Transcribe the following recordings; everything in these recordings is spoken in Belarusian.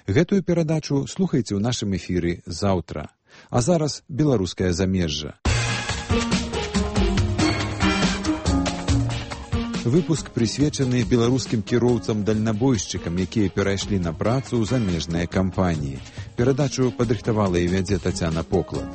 Гэтую перадачу слухайце ў нашым эфіры заўтра. А зараз беларускае замежжа. Выпуск прысвечаны беларускім кіроўцам-дальнабойшчыкам, якія перайшлі на працу ў замежныя кампаніі. Перадачу падрыхтавала і вядзе Тацяна Поклад.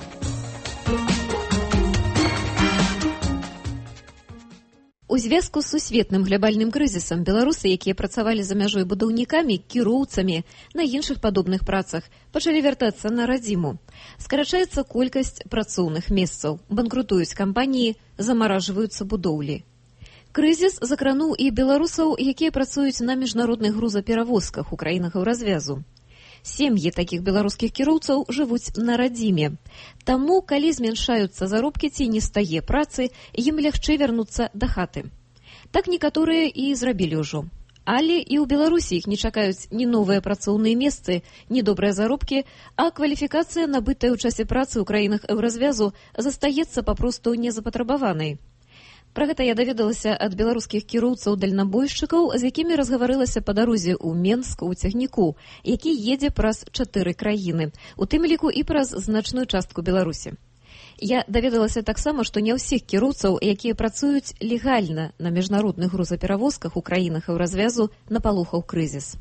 У звязку з сусветным глобальным крызісам беларусы, якія працавалі за мяжой будаўнікамі, кіроўцамі, на іншых падобных працах, пачалі вяртацца на радзіму. Скарачаецца колькасць працоўных месцаў, банкрутуюць кампаніі, замаражваюцца будоўлі. Крызіс закрануў і беларусаў, якія працуюць на міжнародных грузаперавозках у краінах развязу. Сем'і такіх беларускіх кіроўцаў жывуць на радзіме. Таму, калі змяншаюцца заробкі ці не стае працы, ім лягчэй вярнуцца да хаты. Так некаторыя і зрабілі ўжо. Але і ў Беларусі іх не чакаюць ні новыя працоўныя месцы, ні добрыя заробкі, а кваліфікацыя, набытая ў часе працы ў краінах еўразвязу, застаецца папросту незапатрабаванай. Пра гэта я даведалася ад беларускіх кіроўцаў-дальнабойшчыкаў, з якімі разгаварылася па дарозе ў Менск у цягніку, які едзе праз 4 краіны, у тым ліку і праз значную частку Беларусі. Я даведалася таксама, што не ўсіх кіроўцаў, якія працуюць легальна на міжнародных грузаперавозках у краінах еўразвязу, напалохаў крызіс.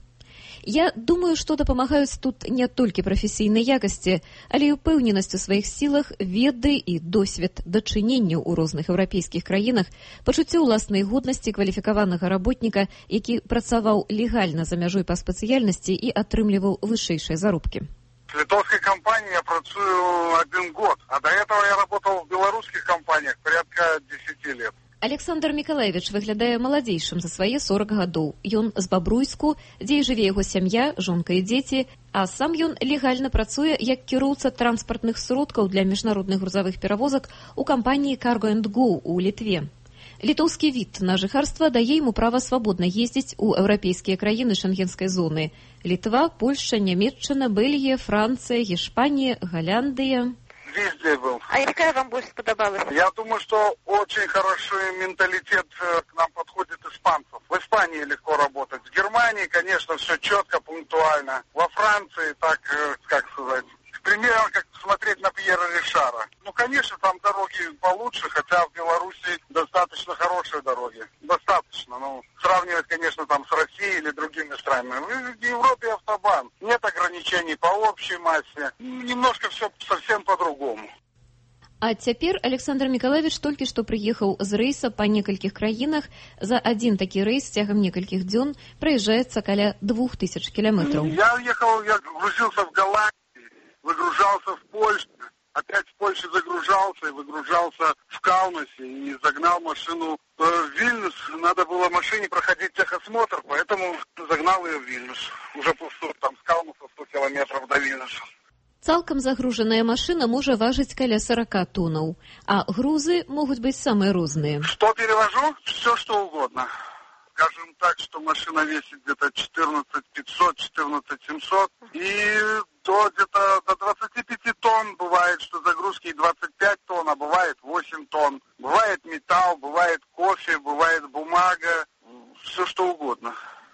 Я думаю, што дапамагаюць тут не толькі прафесійнай якасці, але і ўпэўненасць у сваіх сілах, веды і досвед дачыненняў у розных еўрапейскіх краінах, пачуццё ўласнай годнасці кваліфікаванага работніка, які працаваў легальна за мяжой па спецыяльнасці і атрымліваў вышэйшыя заробкі. В литовской компании я працую 1 год, а до этого я работал в белорусских компаниях порядка 10 лет. Александр Миколаевич выглядае маладзейшым за свае 40 гадоў. Ён з Бабруйску, дзе і жыве яго сям'я, жонка і дзеці, а сам ён легальна працуе як кіроўца транспартных сродкаў для міжнародных грузавых перавозак у кампаніі Cargo & Go у Літве. Літоўскі від на жыхарства дае ему права свабодна ездзіць у еўрапейскія краіны шенгенскай зоны. Літва, Польша, Нямецчына, Бельгія, Францыя, Гішпанія, Галяндыя. Везде был. А какая вам больше сподобалась? Я думаю, что очень хороший менталитет к нам подходит испанцев. В Испании легко работать. В Германии, конечно, все четко, пунктуально. Во Франции так, как сказать, примерно как смотреть на Пьера Ришара. Ну, конечно, там дороги получше, хотя в Беларуси достаточно хорошие дороги. Достаточно. Ну, сравнивать, конечно, там с Россией или другими странами. В Европе автобан. Нет ограничений по общей массе. Немножко все совсем по-другому. А цяпер Александр Миколаевич толькі што прыехаў з рэйса па некалькіх краінах. За адзін такі рэйс цягам некалькіх дзён праязджаецца каля 2000 кілометраў. Я грузился в Голландии, выгружался в Польше, опять в Польше загружался и выгружался в Каунасе и загнал машину в Вильнюс. Надо было машине проходить техосмотр, поэтому загнал ее в Вильнюс. Уже пустую, там с Каунаса 100 километров до Вильнюса. Цалкам загружаная машина можа важыць каля 40 тоннаў, а грузы могуць быць самыя розныя. Что перевожу? Все, что угодно. Скажем так, что машина весит где-то 14 500, 14 700 и где-то до 25 тонн. Бывает, что загрузки 25 тонн, а бывает 8 тонн. Бывает металл, бывает кофе, бывает бумага, все что угодно.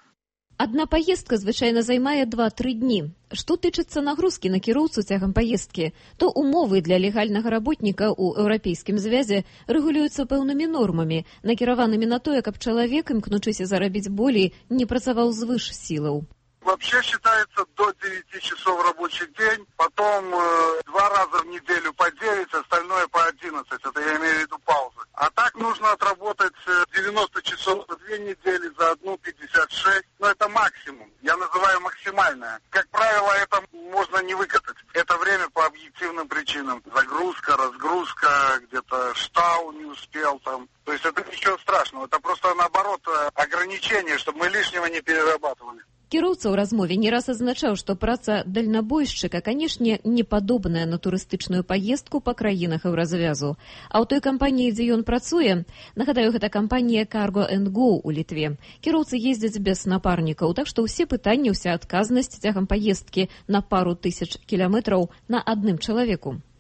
Адна паездка звычайна займае 2-3 дні. Што тычыцца нагрузкі на кіроўцу цягам паездкі, то умовы для легальнага работніка ў еўрапейскім звязе рэгулююцца пэўнымі нормамі, накіраванымі на тое, каб чалавек, імкнучыся зарабіць болей, не працаваў звыш сілаў. Вообще считается до 9 часов рабочий день, потом 2 раза в неделю по 9, остальное по 11, это я имею в виду паузы. А так нужно отработать 90 часов за 2 недели, за одну 56, но это максимум, я называю максимальное. Как правило, это можно не выкатать, это время по объективным причинам. Загрузка, разгрузка, где-то штау не успел там. То есть это ничего страшного, это просто наоборот ограничение, чтобы мы лишнего не перерабатывали. Кіроўца ў размове не раз адзначаў, што праца дальнабойшчыка, канешне, не падобная на турыстычную паездку па краінах еўразвязу. А ў той кампаніі, дзе ён працуе, нагадаю, гэта кампанія Cargo & Go у Літве, кіроўцы ездзяць без напарнікаў, так што ўсе пытанні, ўся адказнасць цягам паездкі на пару тысяч кіламетраў на адным чалавеку.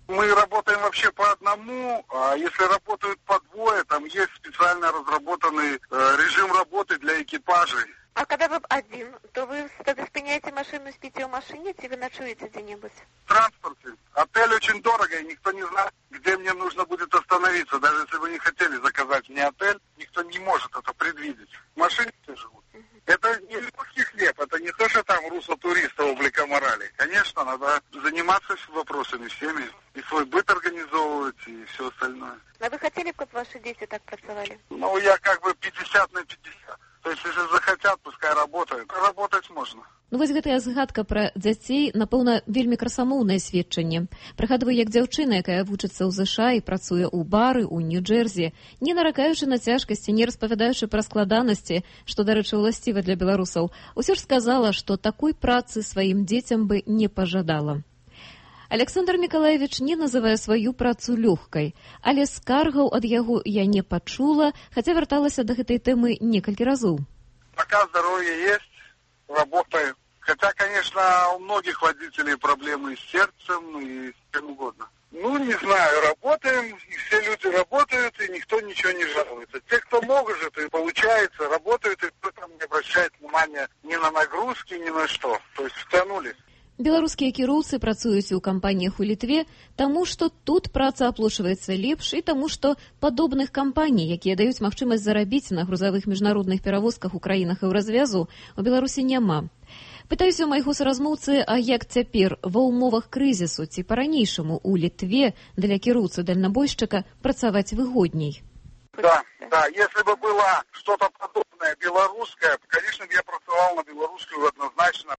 Мы работаем вообще по одному, а если работают по двое, там есть специально разработанный режим работы для экипажей. А когда вы один, то вы тогда спиняете машину, спите в машине, или вы ночуете где-нибудь? В транспорте. Отель очень дорого, и никто не знает, где мне нужно будет остановиться. Даже если вы не хотели заказать мне отель, никто не может это предвидеть. В машине все живут. Это не легкий хлеб, это не то, что там русло туриста облика морали. Конечно, надо заниматься вопросами всеми, и свой быт организовывать, и все остальное. А вы хотели, чтобы ваши дети так працевали? Ну, я как бы 50 на 50. То есть, если захотят, пускай работают. Работать можно. Ну, вось гэтая згадка пра дзяцей, напэўна, вельмі красамоўнае сведчанне. Прыгадваю, як дзяўчына, якая вучыцца ў ЗША і працуе ў бары ў Нью-Джерсі, не наракаючы на цяжкасці, не распавядаючы пра складанасці, што, дарэчы, уласціва для беларусаў, усё ж сказала, што такой працы сваім дзецям бы не пажадала. Александр Миколаевич не называе сваю працу лёгкай, але скаргаў ад яго я не пачула, хаця вярталася да гэтай тэмы некалькі разоў. Пока здоровье есть, работаю. Хотя, конечно, у многих водителей проблемы с сердцем и с чем угодно. Ну, не знаю, работаем, и все люди работают, и никто ничего не жалуется. Те, кто может, и получается, работают, и кто там не обращает внимания ни на нагрузки, ни на что. То есть втянулись. Беларускія кіроўцы працуюць у кампаніях у Літве, таму што тут праца аплачваецца лепш і таму што падобных кампаній, якія даюць магчымасць зарабіць на грузавых міжнародных перавозках у краінах еўразвязу, у Беларусі няма. Пытаюся ў майго соразмоўцы, а як цяпер ва ўмовах крызісу ці па-ранейшаму у Літве для кіроўцы-дальнабойшчыка працаваць выгодней? Да, если бы было что-то подобное белорусское, конечно, я працавал на белорусскую однозначно.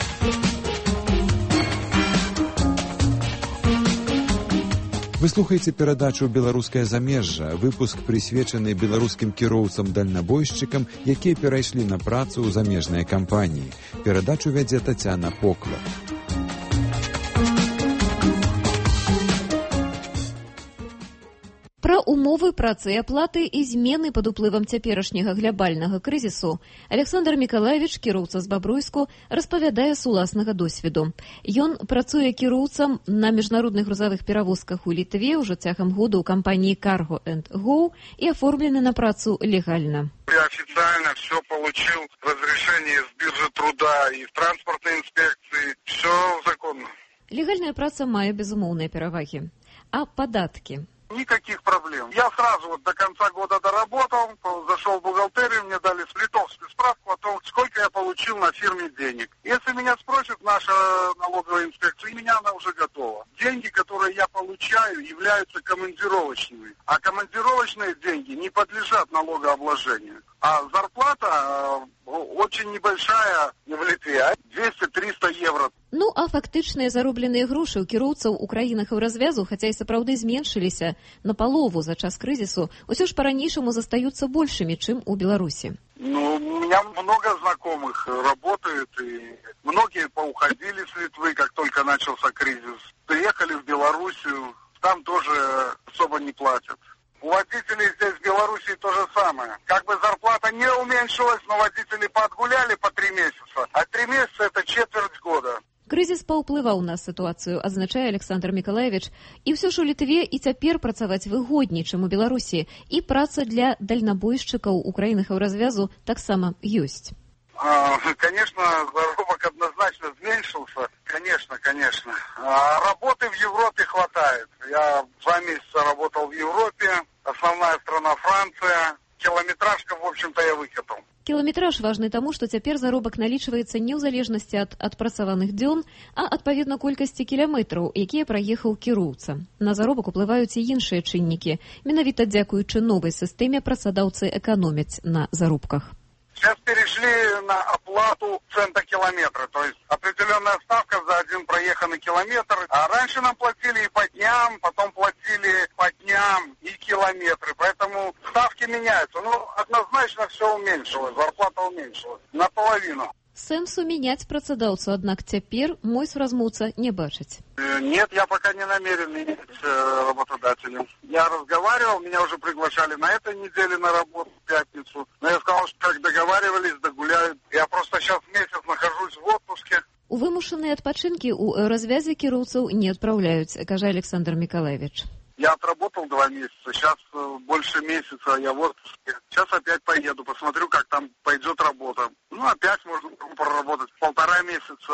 Вы слухаеце перадачу «Беларускае замежжа», выпуск прысвечаны беларускім кіроўцам-дальнабойшчыкам, якія перайшлі на працу ў замежныя кампаніі. Перадачу вядзе Тацяна Покла. Пра умовы працы і аплаты і змены пад уплывам цяперашняга глябальнага крызісу Александр Миколаевич, кіроўца з Бабруйску, распавядае з уласнага досведу. Ён працуе кіроўцам на міжнародных грузавых перавозках у Літве ўжо цягам года ў кампаніі Cargo & Go і аформлены на працу легальна. Я официально все получил, разрешение с биржи труда и в транспортной инспекции, все законно. Легальная праца мае безумоўныя перавагі. А падаткі? Никаких проблем. Я сразу вот до конца года доработал, зашел в бухгалтерию, мне дали литовскую справку о том, сколько я получил на фирме денег. Если меня спросит наша налоговая инспекция, у меня она уже готова. Деньги, которые я получаю, являются командировочными. А командировочные деньги не подлежат налогообложению. А зарплата очень небольшая в Литве, 200-300 евро. Ну, а фактычныя заробленыя грошы ў кіроўцаў у краінах еўразвязу, хаця і сапраўды зменшыліся на палову за час крызісу, усё ж па-ранейшаму застаюцца большымі, чым у Беларусі. Ну, у меня много знакомых работают, и многие поуходили с Литвы, как только начался кризис. Приехали в Белоруссию, там тоже особо не платят. У водителей здесь в Белоруссии то же самое. Как бы зарплата не уменьшилась, но водители поотгуляли по 3 месяца, а 3 месяца это четверть года. Крызіс паўплываў на сітуацыю, адзначае Александр Миколаевич, і ўсё ж у Літве і цяпер працаваць выгодней, чым у Беларусі, і праца для дальнабойшчыкаў у краінах еўразвязу таксама ёсць. Конечно, заработок однозначно зменшился. Конечно. Работы в Европе хватает. Я 2 месяца работал в Европе, основная страна Франция. Километражка, в общем-то, я выкатал. Кіламетраж важны таму, што цяпер заробак налічваецца не ў залежнасці ад адпрацаваных дзён, а адпаведна колькасці кіламетраў, якія праехаў кіроўца. На заробак уплываюць і іншыя чыннікі. Менавіта дзякуючы новай сістэме працадаўцы эканомяць на заробках. Сейчас перешли на оплату цента километра, то есть определенная ставка за один проеханный километр. А раньше нам платили и по дням, потом платили по дням и километры, поэтому ставки меняются. Ну, однозначно все уменьшилось, зарплата уменьшилась наполовину. Сэнсу мяняць працадаўцу, аднак цяпер мой соразмоўца не бачыць. Нет, я пока не намерен менять работодателем. Я разговаривал, меня уже приглашали на этой неделе на работу в пятницу. Но я сказал, что как договаривались, догуляют. Я просто сейчас месяц нахожусь в отпуске. У вымушаныя адпачынкі ў развязе кіроўцаў не адпраўляюць, кажа Александр Миколаевич. Я отработал 2 месяца, сейчас больше месяца я в отпуске. Сейчас опять поеду, посмотрю, как там пойдет работа. Ну, опять можно проработать 1,5 месяца,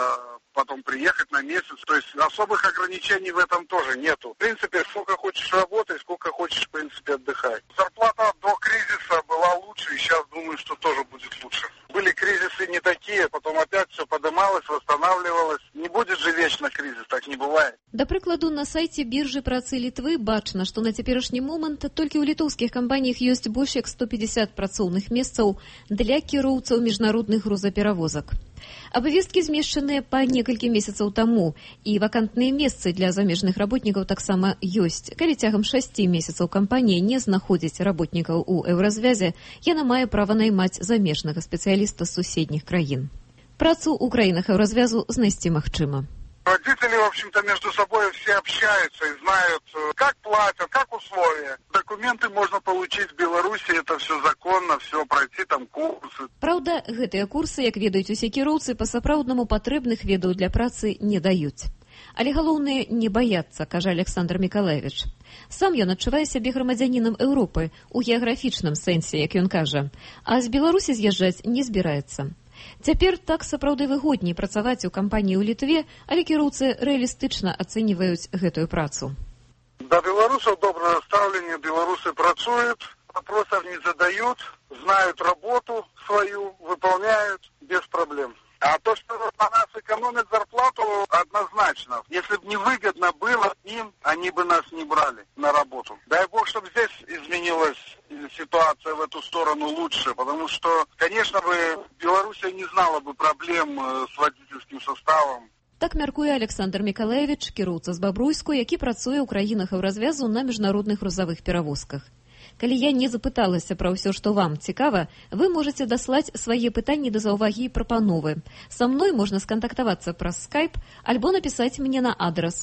потом приехать на месяц. То есть особых ограничений в этом тоже нету. В принципе, сколько хочешь работать, сколько хочешь, в принципе, отдыхай. Зарплата до кризиса была лучше, и сейчас думаю, что тоже будет лучше. Были кризисы не такие, потом опять все подымалось, восстанавливалось. Не будет же вечно кризис, так не бывает. Да прыкладу, на сайце біржы працы Літвы бачна, што на цяперашні момант толькі ў літоўскіх кампаніях ёсць больш як 150 працоўных месцаў для кіроўцаў міжнародных грузаперавозак. Абавесткі змешчаныя па некалькі месяцаў таму, і вакантныя месцы для замежных работнікаў таксама ёсць. Калі цягам 6 месяцаў кампанія не знаходзіць работнікаў у еўразвязе, яна мае права наймаць замежнага спецыяліста з суседніх краін. Працу ў краінах еўразвязу знайсці магчыма. Водители, в общем-то, между собой все общаются и знают, как платят, как условия. Документы можно получить в Беларуси, это все законно, все пройти там курсы. Праўда, гэтыя курсы, як ведаюць усе кіроўцы, па-сапраўднаму патрэбных ведаў для працы не даюць. Але галоўнае не баяцца, кажа Александр Миколаевич. Сам ён адчувае сябе грамадзянінам Еўропы у геаграфічным сэнсе, як ён кажа, а з Беларусі з'язджаць не збіраецца. Цяпер так сапраўды выгодней працаваць у кампаніі ў Літве, але кіроўцы рэалістычна ацэньваюць гэтую працу. До белорусов доброе ставление, белорусы працуют, вопросов не задают, знают работу свою, выполняют без проблем. А то, что на нас экономят зарплату, однозначно. Если бы невыгодно было им, они бы нас не брали на работу. Дай бог, чтобы здесь изменилась ситуация в эту сторону лучше, потому что, конечно бы, Белоруссия не знала бы проблем с водительским составом. Так мяркуе Александр Миколаевич, кіроўца з Бабруйску, які працуе ў краінах еўразвязу на міжнародных грузавых перавозках. Калі я не запыталася пра ўсё, што вам цікава, вы можаце даслаць свае пытанні да заўвагі і прапановы. Са мной можна скантактавацца праз Skype альбо напісаць мне на адрас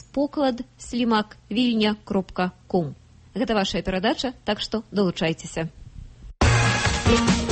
poklad@vilnia.com. Гэта вашая перадача, так што далучайцеся.